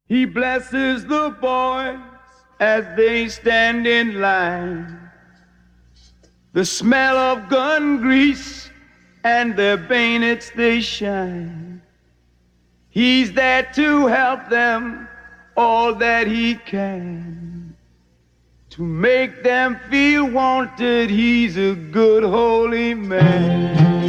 He blesses the boys as they stand in line. The smell of gun grease and their bayonets they shine. He's there to help them all that he can. To make them feel wanted, he's a good holy man.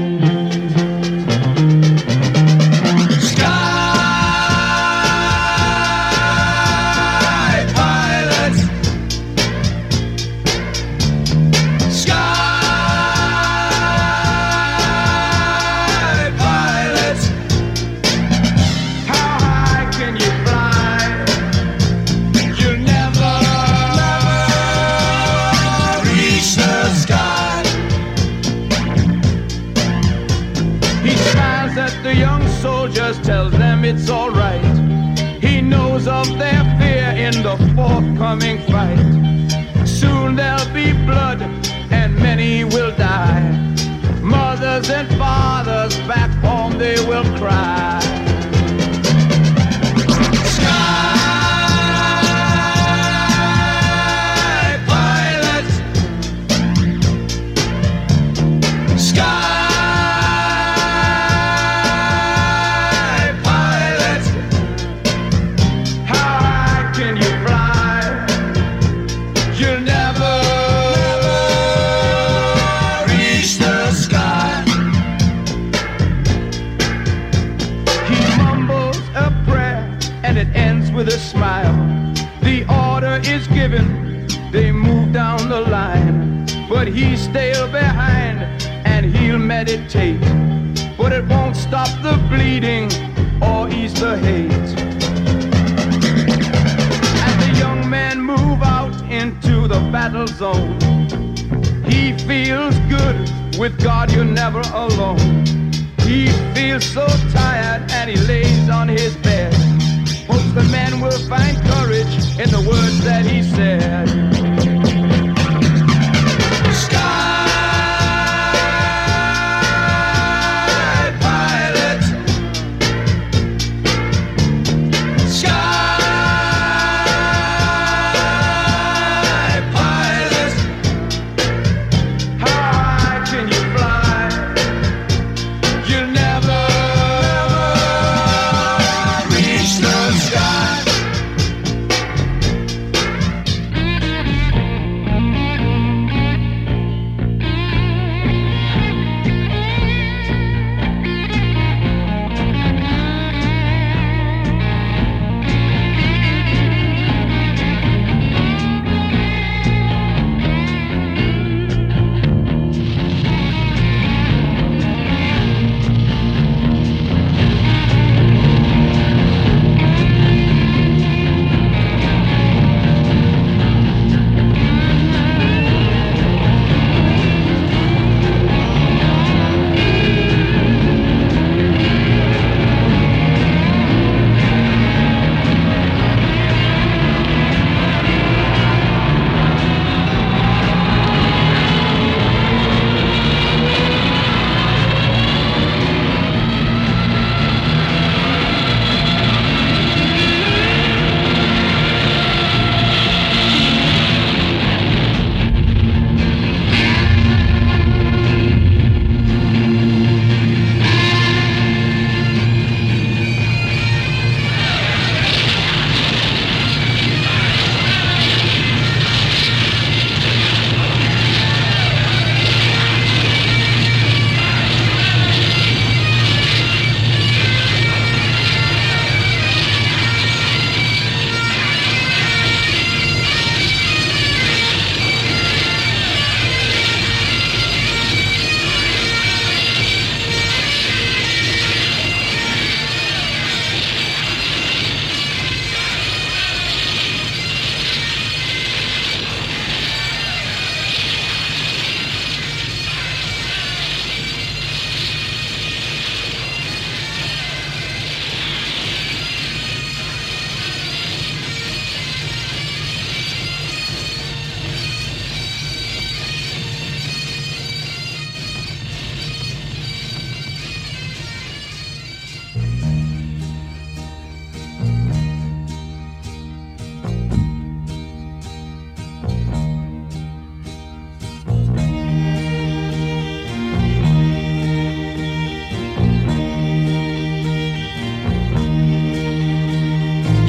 Just tells them it's all right. He knows of their fear in the forthcoming fight. Soon there'll be blood and many will die. Mothers and fathers back home they will cry. With a smile, the order is given, they move down the line, but he's still behind and he'll meditate, but it won't stop the bleeding or ease the hate. As the young men move out into the battle zone, he feels good, with God you're never alone. He feels so tired and he lays on his bed. Hopes the men will find courage in the words that he said. Reach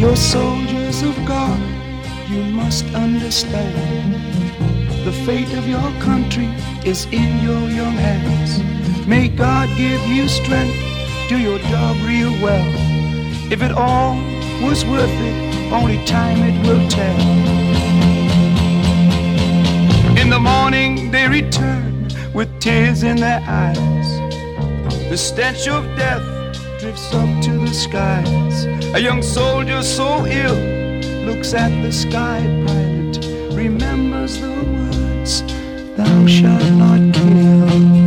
You're soldiers of God, you must understand. The fate of your country is in your young hands. May God give you strength, do your job real well. If it all was worth it, only time it will tell. In the morning they return with tears in their eyes. The stench of death drifts up to the skies. A young soldier so ill looks at the sky pilot, remembers the words, thou shalt not kill.